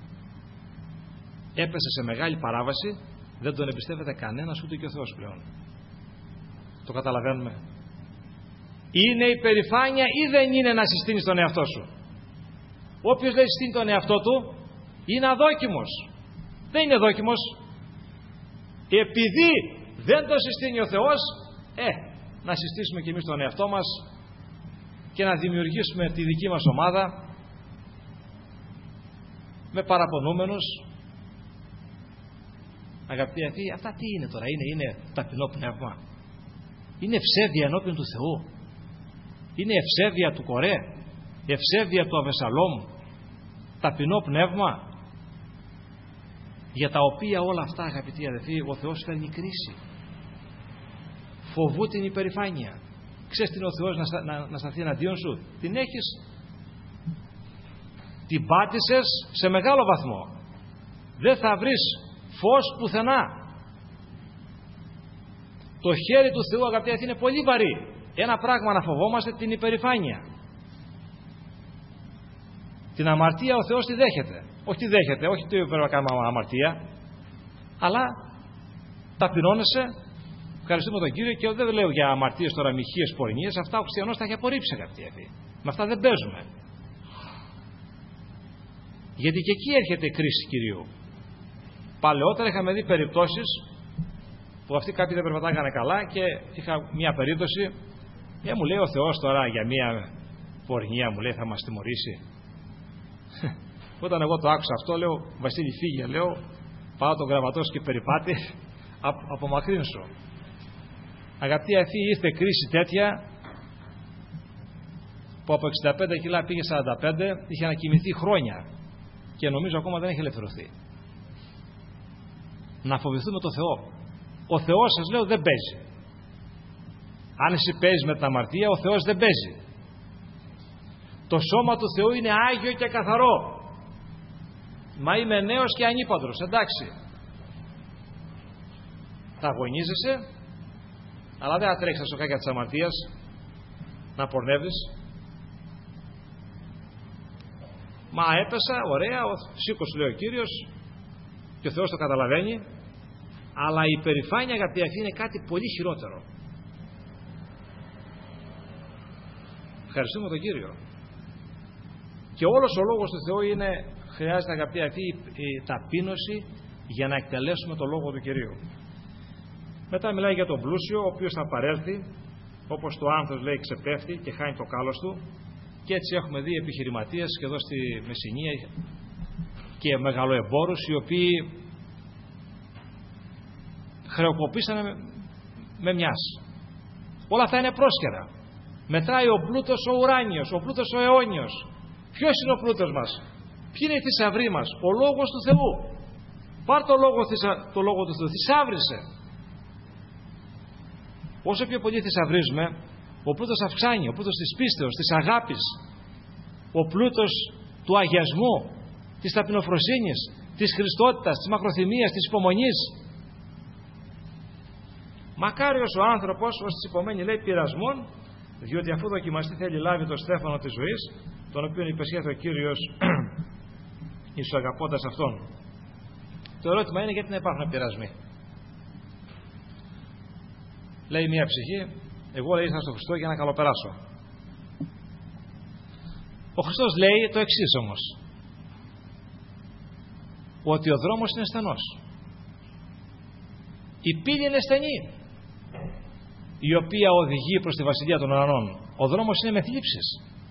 Έπεσε σε μεγάλη παράβαση, δεν τον εμπιστεύεται κανένας, ούτε και ο Θεός πλέον. Το καταλαβαίνουμε? Είναι υπερηφάνεια ή δεν είναι να συστήνεις τον εαυτό σου? Όποιος λέει συστήνει τον εαυτό του είναι αδόκιμος. Δεν είναι δόκιμος. Επειδή δεν τον συστήνει ο Θεός, ε, να συστήσουμε και εμείς τον εαυτό μας και να δημιουργήσουμε τη δική μας ομάδα με παραπονούμενους. Αγαπητοί αυτοί, αυτά τι είναι τώρα? Είναι, είναι ταπεινό πνεύμα? Είναι ευσέβεια ενώπιον του Θεού? Είναι ευσέβεια του Κορέ? Ευσέβεια του Αβεσαλόμ? Ταπεινό πνεύμα? Για τα οποία όλα αυτά, αγαπητοί αδελφοί, ο Θεός φέρνει κρίση. Φοβού την υπερηφάνεια. Ξέρεις τι είναι ο Θεός να, στα, να, να σταθεί εναντίον σου? Την έχεις, την πάτησες σε μεγάλο βαθμό. Δεν θα βρεις φως πουθενά. Το χέρι του Θεού, αγαπητοί αδελφοί, είναι πολύ βαρύ. Ένα πράγμα να φοβόμαστε, την υπερηφάνεια. Την αμαρτία ο Θεός τη δέχεται. Όχι τη δέχεται, όχι το πρέπει να κάνουμε αμαρτία, αλλά ταπεινώνεσαι. Ευχαριστούμε τον Κύριο, και δεν λέω για αμαρτίες τώρα, μοιχείες, πορνίες. Αυτά ο χριστιανός τα έχει απορρίψει, αγαπητοί αδελφοί. Με αυτά δεν παίζουμε. Γιατί και εκεί έρχεται η κρίση Κυρίου. Παλαιότερα είχαμε δει περιπτώσεις που αυτοί κάποιοι δεν περπατάγανε καλά, και είχα μια περίπτωση, και μου λέει ο Θεός τώρα για μια πορνεία, μου λέει, θα μας τιμωρήσει? Όταν εγώ το άκουσα αυτό, λέω, Βασίλη, φύγε, λέω, πάω τον γραμματός και περιπάτη, απομακρύνσω. Αγαπητοί αδελφοί, ήρθε κρίση τέτοια που από εξήντα πέντε κιλά πήγε σαράντα πέντε, είχε ανακοιμηθεί χρόνια και νομίζω ακόμα δεν έχει ελευθερωθεί. Να φοβηθούμε το Θεό. Ο Θεός, σας λέω, δεν παίζει. Αν εσύ παίζεις με την αμαρτία, ο Θεός δεν παίζει. Το σώμα του Θεού είναι άγιο και καθαρό. Μα είμαι νέος και ανήπαντρος, εντάξει. Θα αγωνίζεσαι, αλλά δεν θα τρέξεις τα σοκάκια της αμαρτίας να πορνεύεις. Μα έπεσα, ωραία, σήκω, σου λέει ο Κύριος, και ο Θεός το καταλαβαίνει. Αλλά η υπερηφάνεια, αγαπητοί αδελφοί, είναι κάτι πολύ χειρότερο. Ευχαριστούμε τον Κύριο. Και όλος ο λόγος του Θεού είναι, χρειάζεται, αγαπητοί αδελφοί, η ταπείνωση για να εκτελέσουμε το λόγο του Κυρίου. Μετά μιλάει για τον πλούσιο, ο οποίος θα παρέλθει, όπως το άνθος, λέει, ξεπέφτει και χάνει το κάλος του. Και έτσι έχουμε δει επιχειρηματίες και εδώ στη Μεσσηνία και μεγαλοεμπόρους, οι οποίοι χρεοκοπήσανε με μιας. Όλα αυτά είναι πρόσκαιρα. Μετράει ο πλούτος ο ουράνιος, ο πλούτος ο αιώνιος. Ποιος είναι ο πλούτος μας? Ποιοι είναι οι θησαυροί μας? Ο λόγος του Θεού. Πάρ' το λόγο, το λόγο του Θεού, θησάβρισε. Όσο πιο πολύ θησαυρίζουμε, ο πλούτος αυξάνει, ο πλούτος της πίστεως, της αγάπης, ο πλούτος του αγιασμού, της ταπεινοφροσύνης, της χριστότητας, της μακροθυμίας, της υπομονής. Μακάριος ο άνθρωπος, ως της υπομένει λέει πειρασμών, διότι αφού δοκιμαστεί θέλει λάβει το στέφανο της ζωής, τον οποίο υπεσχέθη ο Κύριος εις αγαπώντας αυτόν. Το ερώτημα είναι γιατί να υπάρχουν πειρασμοί. Λέει μια ψυχή, εγώ λέει ήρθα στον Χριστό για να καλοπεράσω. Ο Χριστός λέει το εξής όμως, ότι ο δρόμος είναι στενός, η πύλη είναι στενή, η οποία οδηγεί προς τη βασιλεία των ουρανών. Ο δρόμος είναι με θλίψεις.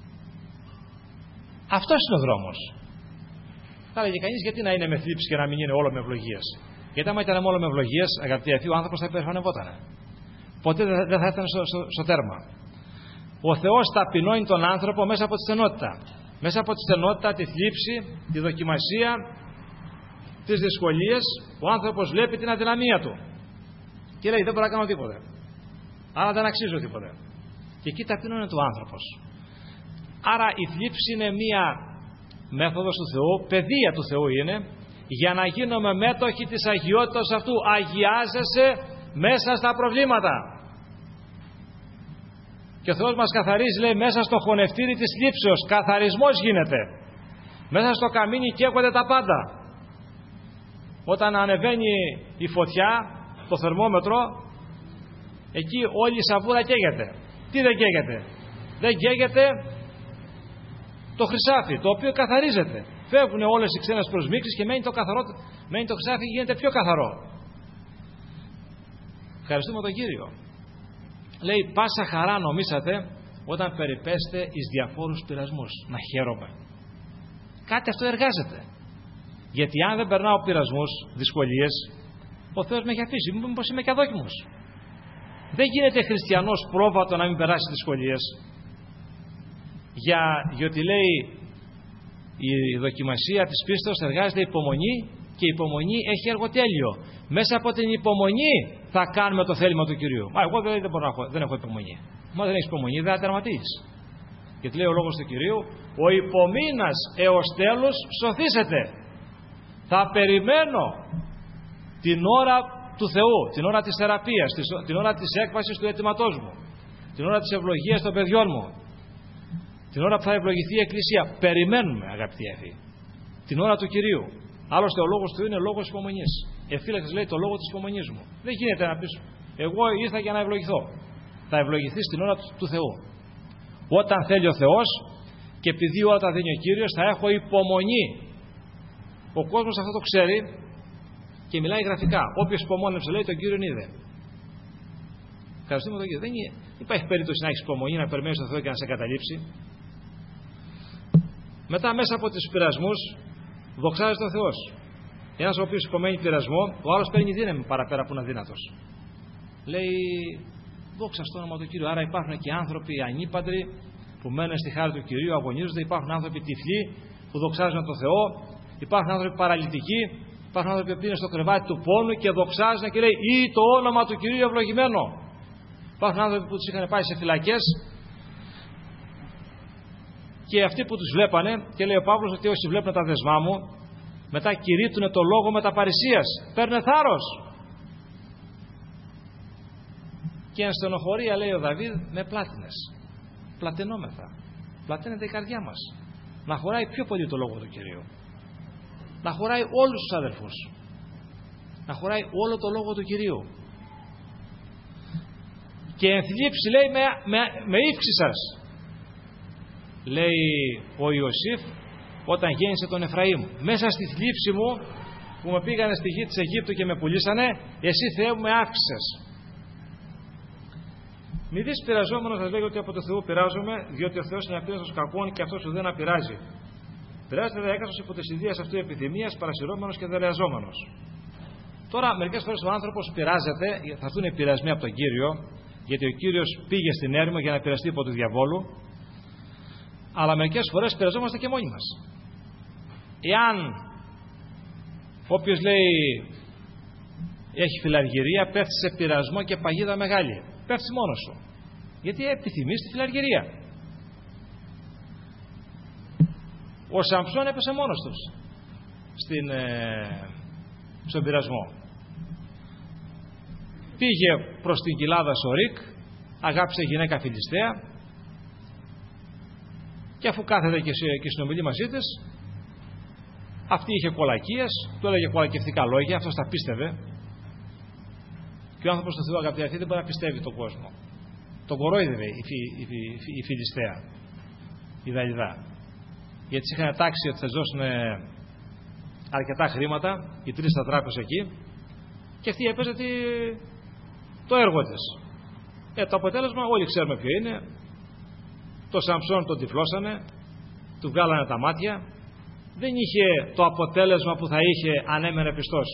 Αυτός είναι ο δρόμος. Θα έλεγε κανείς γιατί να είναι με θλίψεις και να μην είναι όλο με ευλογίες? Γιατί άμα ήταν όλο με ευλογίες, αγαπητοί αδελφοί, ο άνθρωπος θα υπερηφανευόταν. Ποτέ δεν θα ήταν στο, στο, στο τέρμα. Ο Θεός ταπεινώνει τον άνθρωπο μέσα από τη στενότητα. Μέσα από τη στενότητα, τη θλίψη, τη δοκιμασία, τις δυσκολίες, ο άνθρωπος βλέπει την αδυναμία του. Και λέει δεν μπορώ να κάνω τίποτε. Άρα δεν αξίζω τίποτε. Και εκεί ταπεινώνεται ο άνθρωπος. Άρα η θλίψη είναι μία μέθοδος του Θεού, παιδεία του Θεού είναι, για να γίνουμε μέτοχοι της αγιότητας αυτού. Αγιάζεσαι μέσα στα προβλήματα. Και ο Θεός μας καθαρίζει, λέει, μέσα στο χωνευτήρι της θλίψεως. Καθαρισμός γίνεται. Μέσα στο καμίνι καίγονται τα πάντα. Όταν ανεβαίνει η φωτιά, το θερμόμετρο, εκεί όλη η σαβούρα καίγεται. Τι δεν καίγεται? Δεν καίγεται το χρυσάφι, το οποίο καθαρίζεται. Φεύγουν όλες οι ξένες προσμίξεις και μένει το, καθαρό, μένει το χρυσάφι και γίνεται πιο καθαρό. Ευχαριστούμε τον Κύριο. Λέει πάσα χαρά νομίσατε όταν περιπέστε εις διαφόρους πειρασμούς. Να χαίρομαι. Κάτι αυτό εργάζεται. Γιατί αν δεν περνάω πειρασμούς, δυσκολίες, ο Θεός με έχει αφήσει. Μήπως είμαι και αδόκιμος? Δεν γίνεται χριστιανός πρόβατο να μην περάσει δυσκολίες. Για, γιατί λέει η δοκιμασία της πίστεως εργάζεται υπομονή και η υπομονή έχει εργοτέλειο. Μέσα από την υπομονή θα κάνουμε το θέλημα του Κυρίου. Μα εγώ δεν, δεν, μπορώ να έχω, δεν έχω υπομονή. Μα δεν έχεις υπομονή, δεν θα τερματίσεις. Γιατί λέει ο λόγος του Κυρίου, ο υπομείνας έως τέλους σωθήσετε. Θα περιμένω την ώρα του Θεού, την ώρα της θεραπείας, την ώρα της έκβασης του αιτήματός μου, την ώρα της ευλογίας των παιδιών μου, την ώρα που θα ευλογηθεί η Εκκλησία. Περιμένουμε, αγαπητοί αδελφοί, την ώρα του Κυρίου. Άλλωστε ο λόγος του είναι λόγος υπομονής. Εφύλαξες, λέει, το λόγο της υπομονής μου. Δεν γίνεται να πεις εγώ ήρθα για να ευλογηθώ. Θα ευλογηθείς την ώρα του Θεού. Όταν θέλει ο Θεός και επειδή όλα τα δίνει ο Κύριος, θα έχω υπομονή. Ο κόσμος αυτό το ξέρει και μιλάει γραφικά. Όποιος υπομόνευσε, λέει, τον Κύριον είδε. Ευχαριστούμε τον Κύριο. Δεν υπάρχει περίπτωση να έχεις υπομονή, να περιμένεις τον Θεό και να σε καταλήψει. Μετά, μέσα από τους πειρασμούς, δοξάζεται ο Θεός. Ένας ο οποίος υπομένει πειρασμό, ο άλλος παίρνει δύναμη παραπέρα που είναι αδύνατος. Λέει, δόξα στο όνομα του Κύριου. Άρα υπάρχουν και άνθρωποι ανήπαντροι που μένουν στη χάρη του Κυρίου, αγωνίζονται. Υπάρχουν άνθρωποι τυφλοί που δοξάζουν τον Θεό. Υπάρχουν άνθρωποι παραλυτικοί. Υπάρχουν άνθρωποι που είναι στο κρεβάτι του πόνου και δοξάζουν και λέει, ή το όνομα του Κυρίου ευλογημένο. Υπάρχουν άνθρωποι που τους είχαν πάει σε φυλακές. Και αυτοί που τους βλέπανε, και λέει ο Παύλος ότι όσοι βλέπουν τα δεσμά μου, μετά κηρύττουν το λόγο μεταπαρησίας. Παίρνε θάρρος. Και εν στενοχωρία, λέει ο Δαβίδ, με πλάτινες. Πλατενόμεθα. Πλαταίνεται η καρδιά μας. Να χωράει πιο πολύ το λόγο του Κυρίου. Να χωράει όλους τους αδελφούς. Να χωράει όλο το λόγο του Κυρίου. Και εν θλίψη, λέει, με, με, με ύψη σας. Λέει ο Ιωσήφ όταν γέννησε τον Εφραήμ, μέσα στη θλίψη μου που με πήγανε στη γη της Αιγύπτου και με πουλήσανε, εσύ Θεέ μου με αύξησες. Μη δεις πειραζόμενος, σας λέει ότι από το Θεό πειράζομαι, διότι ο Θεός είναι απείραστος κακών και αυτός σου δεν απειράζει. Πειράζεται δε έκαστος υπό της ιδείας αυτού επιθυμίας, παρασυρώμενος και δελεαζόμενος. Τώρα μερικές φορές ο άνθρωπος πειράζεται, θα έρθουν πειρασμοί από τον Κύριο, γιατί ο Κύριος πήγε στην έρημο για να πειραστεί από του διαβόλου, αλλά μερικές φορές πειραζόμαστε και μόνοι μας. Εάν όποιος λέει έχει φιλαργυρία, πέφτει σε πειρασμό και παγίδα μεγάλη, πέφτει μόνος σου, γιατί επιθυμείς τη φιλαργυρία. Ο Σαμψόν έπεσε μόνος του στην, ε, στον πειρασμό. Πήγε προς την κοιλάδα Σορίκ, αγάπησε γυναίκα Φιλιστέα, και αφού κάθεται και, και συνομιλεί μαζί της, αυτή είχε κολακίες, του έλεγε κολακευτικά λόγια, αυτός τα πίστευε. Και ο άνθρωπος του Θεού, αγαπητοί, δεν μπορεί να πιστεύει τον κόσμο. Τον κορόιδευε η, φι, η, φι, η Φιλιστέα, η Δαλιδά. Γιατί της είχαν τάξει ότι θα ζώσουν αρκετά χρήματα, οι τρεις στα τράπεζα εκεί, και αυτή έπαιζε τη, το έργο της. Ε, το αποτέλεσμα όλοι ξέρουμε ποιο είναι. Το Σαμψόν τον τυφλώσανε, του βγάλανε τα μάτια. Δεν είχε το αποτέλεσμα που θα είχε αν έμενε πιστός.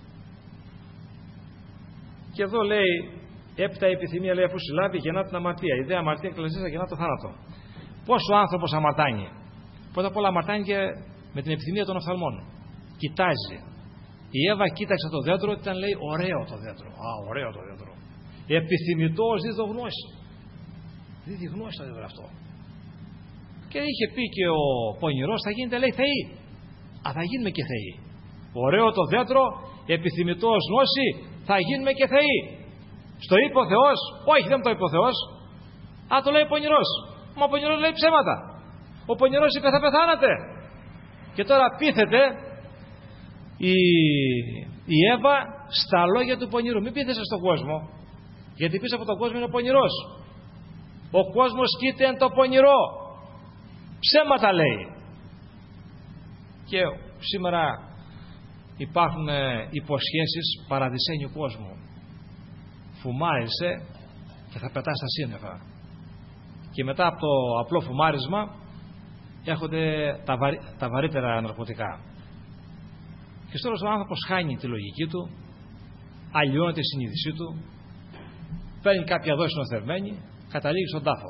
Και εδώ λέει, έπειτα η επιθυμία, λέει, αφού συλλάβει, γεννά την αμαρτία. Η ιδέα αμαρτία εκλεσίσα γεννά το θάνατο. Πώς ο άνθρωπος αμαρτάνει? Πρώτα απ' όλα αμαρτάνει και με την επιθυμία των οφθαλμών. Κοιτάζει. Η Εύα κοίταξε το δέντρο, ήταν, λέει, ωραίο το δέντρο. Α, ωραίο το δέντρο. Επιθυμητός δίδω γνώση. Δίδει γνώση το δέντρο αυτό. Και είχε πει και ο πονηρός, θα γίνετε, λέει, θεοί. Α, θα γίνουμε και θεοί. Ωραίο το δέντρο, επιθυμητός γνώση, θα γίνουμε και θεοί. Στο είπε ο Θεός? Όχι, δεν το είπε ο Θεός. Α, το λέει ο πονηρός. Μα ο πονηρός λέει ψέματα. Ο πονηρός είπε θα πεθάνατε. Και τώρα πείθεται η, η Εύα στα λόγια του πονηρού. Μην πείθεσαι στον κόσμο, γιατί πίσω από τον κόσμο είναι ο πονηρός. Ο κόσμος κοίται εν το πονηρό. Ψέματα λέει. Και σήμερα υπάρχουν υποσχέσεις παραδεισένιου κόσμου. Φουμάρισε και θα πετάς στα σύννεφα. Και μετά από το απλό φουμάρισμα έρχονται τα, βαρύ, τα βαρύτερα ναρκωτικά. Και στο τέλος ο άνθρωπος χάνει τη λογική του, αλλοιώνεται η συνείδησή του, παίρνει κάποια δόση νοθευμένη, καταλήγει στον τάφο.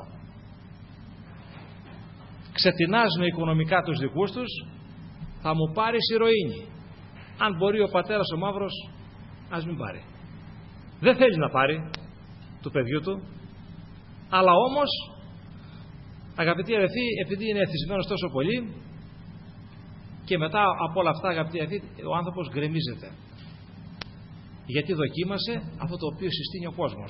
Ξετινάζουν οικονομικά τους δικούς τους, θα μου πάρεις ηρωίνη. Αν μπορεί ο πατέρας ο μαύρος, ας μην πάρει. Δεν θέλει να πάρει του παιδιού του, αλλά όμως, αγαπητοί αδελφοί, επειδή είναι εθισμένος τόσο πολύ, και μετά από όλα αυτά, αγαπητοί αδελφοί, ο άνθρωπος γκρεμίζεται. Γιατί δοκίμασε αυτό το οποίο συστήνει ο κόσμος.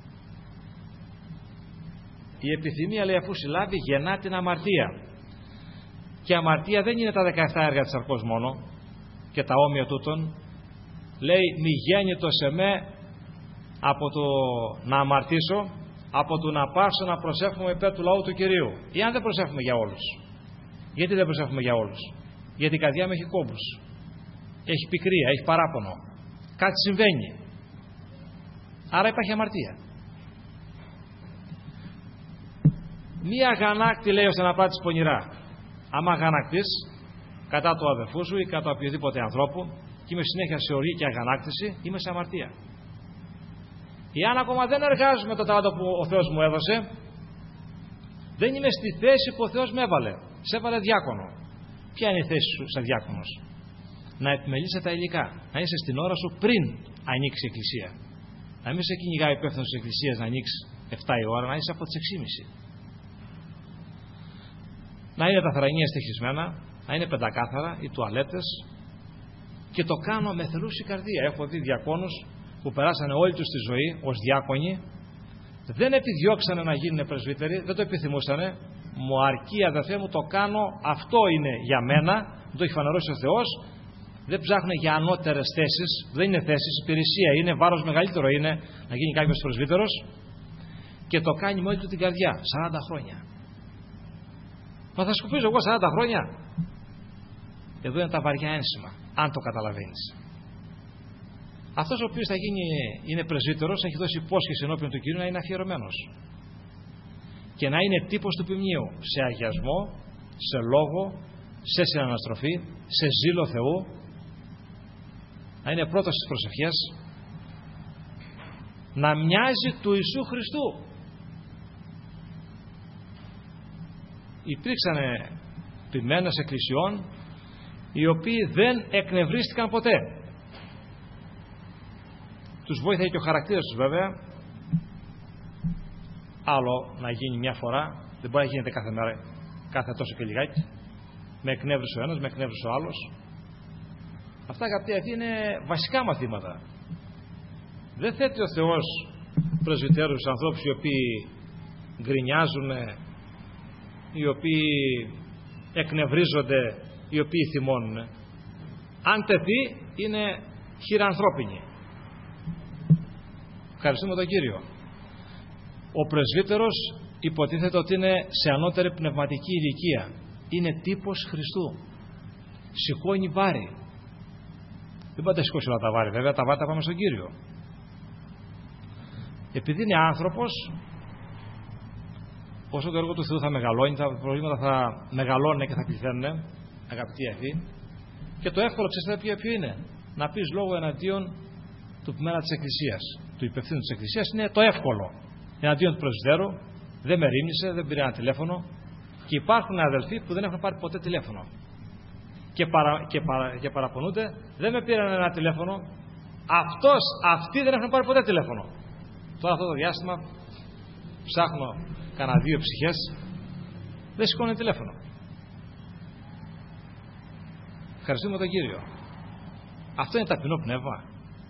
Η επιθυμία, λέει, αφού συλλάβει, γεννά την αμαρτία. Και αμαρτία δεν είναι τα δεκαεπτά έργα της αρκός μόνο και τα όμοια τούτων. Λέει, μη γέννητο σε με από το να αμαρτήσω, από το να πάψω να προσεύχουμε υπέρ του λαού του Κυρίου. Ή αν δεν προσεύχουμε για όλους. Γιατί δεν προσεύχουμε για όλους? Γιατί η καρδιά μου έχει κόμπους, έχει πικρία, έχει παράπονο, κάτι συμβαίνει, άρα υπάρχει αμαρτία. Μία αγανάκτη, λέει, ώστε να πράττεις πονηρά. Άμα αγανακτείς κατά του αδελφού σου ή κατά οποιοδήποτε ανθρώπου και είμαι συνέχεια σε οργή και αγανάκτηση, είμαι σε αμαρτία. Εάν ακόμα δεν εργάζομαι το ταλάντο που ο Θεός μου έδωσε, δεν είμαι στη θέση που ο Θεός με έβαλε. Σε έβαλε διάκονο. Ποια είναι η θέση σου σαν διάκονος? Να επιμελείσαι τα υλικά, να είσαι στην ώρα σου πριν ανοίξει η εκκλησία. Να μην σε κυνηγάει ο υπεύθυνος της εκκλησίας να ανοίξει εφτά η ώρα, να είσαι από τις έξι και μισή. Να είναι τα θρανία στοιχισμένα, να είναι πεντακάθαρα, οι τουαλέτες, και το κάνω με θελούση καρδία. Έχω δει διακόνους που περάσανε όλη τους τη ζωή ως διάκονοι, δεν επιδιώξανε να γίνουν πρεσβύτεροι, δεν το επιθυμούσανε. Μου αρκεί, αδερφέ μου, το κάνω, αυτό είναι για μένα, το έχει φανερώσει ο Θεός. Δεν ψάχνουν για ανώτερες θέσεις, δεν είναι θέσεις, υπηρεσία είναι, βάρος μεγαλύτερο είναι να γίνει κάποιος πρεσβύτερος, και το κάνει με όλη του την καρδιά. σαράντα χρόνια. Μα θα σκουπίζω εγώ σαράντα χρόνια? Εδώ είναι τα βαριά ένσημα, αν το καταλαβαίνεις. Αυτός ο οποίος θα γίνει, είναι πρεσβύτερος, έχει δώσει υπόσχεση ενώπιον του Κυρίου να είναι αφιερωμένος και να είναι τύπος του ποιμνίου σε αγιασμό, σε λόγο, σε συναναστροφή, σε ζήλο Θεού. να είναι πρώτος στις προσευχές, να μοιάζει του Ιησού Χριστού. Υπήρξαν ποιμένες εκκλησιών οι οποίοι δεν εκνευρίστηκαν ποτέ. Τους βοήθησε και ο χαρακτήρας τους βέβαια. Άλλο να γίνει μια φορά, δεν μπορεί να γίνεται κάθε μέρα, κάθε τόσο και λιγάκι. Με εκνεύρισε ο ένας, με εκνεύρισε ο άλλος. Αυτά, αγαπητοί, αυτοί είναι βασικά μαθήματα. Δεν θέτει ο Θεός πρεσβυτέρους, ανθρώπους οι οποίοι γκρινιάζουν, οι οποίοι εκνευρίζονται, οι οποίοι θυμώνουν. Αν τεθεί, είναι χειρανθρώπινοι. Ευχαριστούμε τον Κύριο. Ο πρεσβύτερος υποτίθεται ότι είναι σε ανώτερη πνευματική ηλικία. Είναι τύπος Χριστού. Σηκώνει βάρη. Δεν πάντα σηκώσει όλα τα βάρη, βέβαια, τα βάρη τα πάμε στον Κύριο. Επειδή είναι άνθρωπος, όσο το έργο του Θεού θα μεγαλώνει, τα προβλήματα θα μεγαλώνουν και θα πληθαίνουν, αγαπητοί αυτοί. Και το εύκολο, ξέρετε ποιο είναι? Να πεις λόγο εναντίον του ποιμένα της Εκκλησίας, του υπευθύνου της Εκκλησίας, είναι το εύκολο. Εναντίον του πρεσβυτέρου, δεν με ρίμνησε, δεν πήρε ένα τηλέφωνο. Και υπάρχουν αδελφοί που δεν έχουν πάρει ποτέ τηλέφωνο. Και, παρα, και, παρα, και παραπονούνται, δεν με πήραν ένα τηλέφωνο. Αυτός, αυτοί δεν έχουν πάρει ποτέ τηλέφωνο. Τώρα αυτό το διάστημα ψάχνω κανένα δύο ψυχές, δεν σηκώνει τηλέφωνο. Ευχαριστούμε τον Κύριο. Αυτό είναι ταπεινό πνεύμα.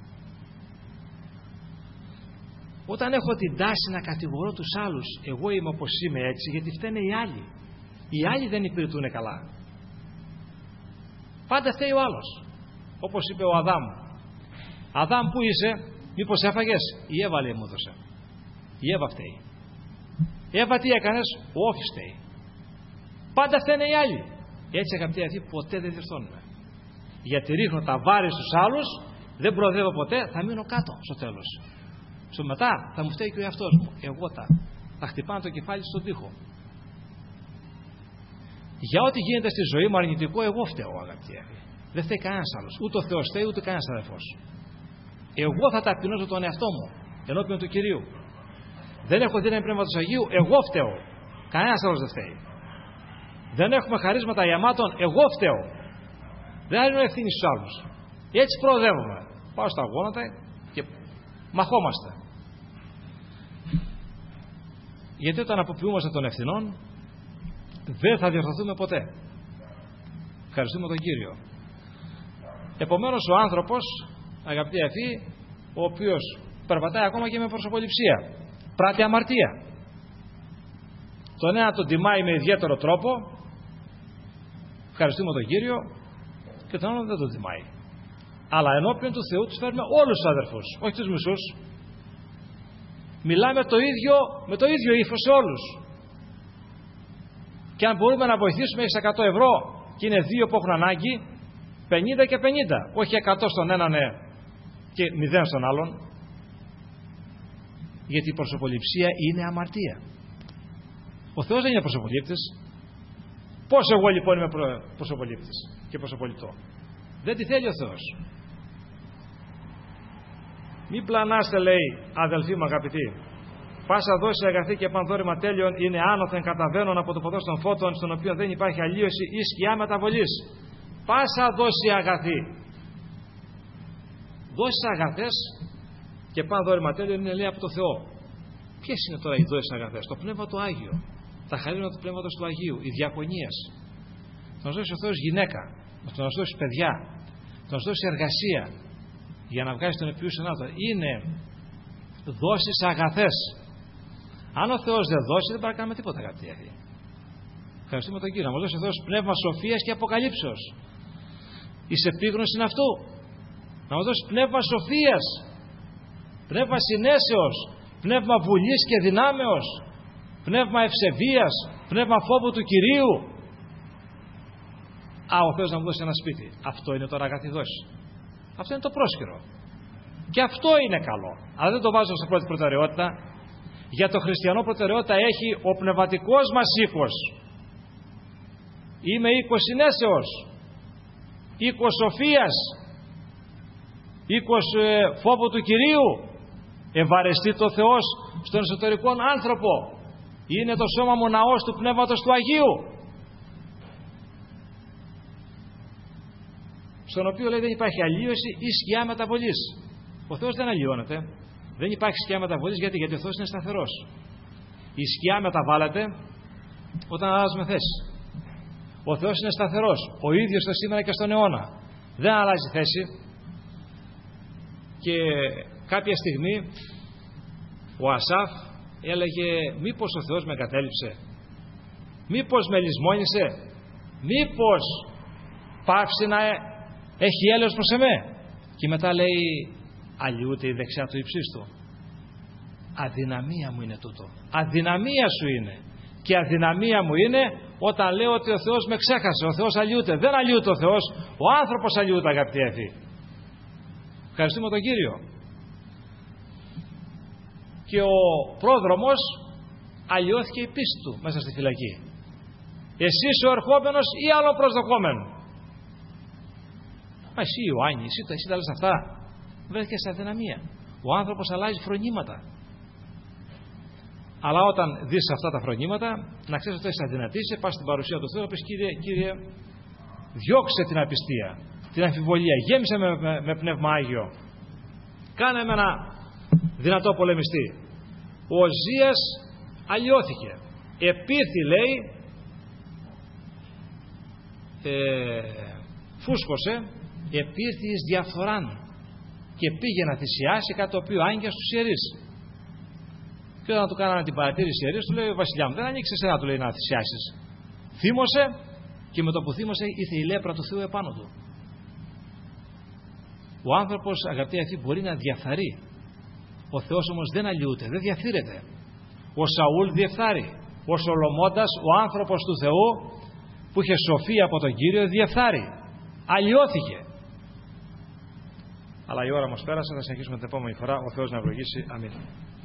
Όταν έχω την τάση να κατηγορώ τους άλλους, εγώ είμαι όπως είμαι έτσι, γιατί φταίνε οι άλλοι. Οι άλλοι δεν υπηρετούν καλά. Πάντα φταίει ο άλλος. Όπως είπε ο Αδάμ. Αδάμ, που είσαι? Μήπως έφαγες? Η Εύα, λέει, μου έδωσε. Η Εύα φταίει. Εύα, τι έκανες? Ο Όφης φταίει. Πάντα φταίνε οι άλλοι. Έτσι, αγαπητοί αυτοί, ποτέ δεν διορθώνουμε. Γιατί ρίχνω τα βάρη στους άλλους, δεν προοδεύω ποτέ, θα μείνω κάτω στο τέλος. Στο μετά θα μου φταίει και ο εαυτός μου. Εγώ τα. Θα χτυπάνω το κεφάλι στον τοίχο. Για ό,τι γίνεται στη ζωή μου αρνητικό, εγώ φταίω, αγαπητοί. Δεν φταίει κανένας άλλος. Ούτε ο Θεός φταίει, ούτε κανένας αδελφός. Εγώ θα ταπεινώσω τον εαυτό μου ενώπιον του Κυρίου. Δεν έχω δύναμη πνεύματος Αγίου, εγώ φταίω. Κανένας άλλος δεν φταίει. Δεν έχουμε χαρίσματα ιαμάτων, εγώ φταίω. Δεν είναι ευθύνη στους άλλους. Έτσι προοδεύουμε. Πάω στα γόνατα και μαχόμαστε. Γιατί όταν αποποιούμαστε των ευθυνών, δεν θα διορθωθούμε ποτέ. Ευχαριστούμε τον Κύριο. Επομένως, ο άνθρωπος, αγαπητοί αυτοί, ο οποίος περπατάει ακόμα και με προσωποληψία, πράττει αμαρτία. Τον ένα τον τιμάει με ιδιαίτερο τρόπο, ευχαριστούμε τον Κύριο, και τον άλλο δεν τον τιμάει. Αλλά ενώπιον του Θεού τους φέρουμε όλους τους αδερφούς, όχι τους μισούς. Μιλάμε το ίδιο, με το ίδιο ύφος σε όλους. Και αν μπορούμε να βοηθήσουμε, έχεις εκατό ευρώ και είναι δύο που έχουν ανάγκη, πενήντα και πενήντα. Όχι εκατό στον έναν ναι, και μηδέν στον άλλον. Γιατί η προσωποληψία είναι αμαρτία. Ο Θεός δεν είναι προσωπολήπτης. Πώς εγώ λοιπόν είμαι προσωπολήπτης και προσωποληπτώ? Δεν τη θέλει ο Θεός. Μη πλανάστε, λέει, αδελφοί μου αγαπητοί. Πάσα δόση αγαθή και πανδόρημα τέλειων είναι άνωθεν καταβαίνων από το ποδός των φώτων, στον οποίο δεν υπάρχει αλλίωση ή σκιά μεταβολής. Πάσα δόση αγαθή. Δόσεις αγαθές και πανδόρημα τέλειων είναι, λέει, από το Θεό. Ποιες είναι τώρα οι δόσεις αγαθές? Το Πνεύμα του Άγιο, τα χαρίνα του Πνεύματος του Αγίου, οι διακονίες. Να μας δώσει ο Θεός γυναίκα, να μας δώσει παιδιά, να μας δώσει εργασία για να βγάζει τον επιούσιο άτομο. Είναι δόσεις αγαθές. Αν ο Θεός δεν δώσει, δεν πρέπει να κάνουμε τίποτα, αγαπητοί. Ευχαριστούμε τον Κύριο. Να μας δώσει ο Θεός πνεύμα σοφίας και αποκαλύψεως. Εις επίγνωση αυτού. Να μας δώσει πνεύμα σοφίας, πνεύμα συνέσεως, πνεύμα βουλής και δυνάμεως, πνεύμα ευσεβίας, πνεύμα φόβου του Κυρίου. Α, ο Θεός να μου δώσει ένα σπίτι. Αυτό είναι τώρα αγαθή δόση. Αυτό είναι το πρόσχερο. Και αυτό είναι καλό. Αλλά δεν το βάζω σε πρώτη προτεραιότητα. Για το χριστιανό προτεραιότητα έχει ο πνευματικός μας οίκος. Είμαι οίκος συνέσεως, οίκος σοφίας, οίκος ε, φόβου του Κυρίου. Ευαρεστεί το Θεός στον εσωτερικό άνθρωπο. Είναι το σώμα μου ναός του Πνεύματος του Αγίου, στον οποίο λέει δεν υπάρχει αλλίωση ή σκιά μεταβολής. Ο Θεός δεν αλλοιώνεται. Δεν υπάρχει σκιά μεταβολής. Γιατί, γιατί ο Θεός είναι σταθερός. Η σκιά μεταβάλλεται όταν αλλάζουμε θέση. Ο Θεός είναι σταθερός. Ο ίδιος το σήμερα και στον αιώνα. Δεν αλλάζει θέση. Και κάποια στιγμή ο Ασάφ έλεγε, μήπως ο Θεός με κατέληψε, μήπως με λησμόνισε, μήπως πάψει να έχει έλεος προς εμέ. Και μετά λέει, αλλοιούται η δεξιά του υψίστου. Αδυναμία μου είναι τούτο. Αδυναμία σου είναι. Και αδυναμία μου είναι όταν λέω ότι ο Θεός με ξέχασε. Ο Θεός αλλοιούται. Δεν αλλοιούται ο Θεός. Ο άνθρωπος αλλοιούται, αγαπητοί αδελφοί. Ευχαριστούμε τον Κύριο. Και ο πρόδρομος αλλοιώθηκε η πίστη του μέσα στη φυλακή. Εσύ είσαι ο ερχόμενος ή άλλο προσδοκόμενο. Μα εσύ Ιωάννη, εσύ, εσύ τα λες αυτά. Βρέθηκε σε αδυναμία. Ο άνθρωπος αλλάζει φρονήματα. Αλλά όταν δεις αυτά τα φρονήματα, να ξέρεις ότι έχεις αδυνατήσει, πας στην παρουσία του Θεού, πες Κύριε, Κύριε, διώξε την απιστία, την αμφιβολία, γέμισε με, με, με πνεύμα Άγιο. Κάνε με ένα δυνατό πολεμιστή. Ο Οσζίας αλλοιώθηκε. Επήρθη, λέει, ε, φούσκωσε, επήρθη εις διαφθοράν και πήγε να θυσιάσει κάτι το οποίο άγκια στους ιερείς. Και όταν του κάνανε την παρατήρηση οι ιερείς, του λέει, βασιλιά μου, δεν ανοίξει εσένα, του λέει, να θυσιάσεις. Θύμωσε και με το που θύμωσε ήρθε η λέπρα του Θεού επάνω του. Ο άνθρωπος, αγαπητοί αυτοί, μπορεί να διαφθαρεί. Ο Θεός όμως δεν αλλοιούται, δεν διαφθείρεται. Ο Σαούλ διεφθάρει. Ο Σολομώντας, ο άνθρωπος του Θεού, που είχε σοφία από τον Κύριο, διεφθάρει. Αλλοιώθηκε. Αλλά η ώρα μας πέρασε, θα συνεχίσουμε την επόμενη φορά. Ο Θεός να ευλογήσει. Αμήν.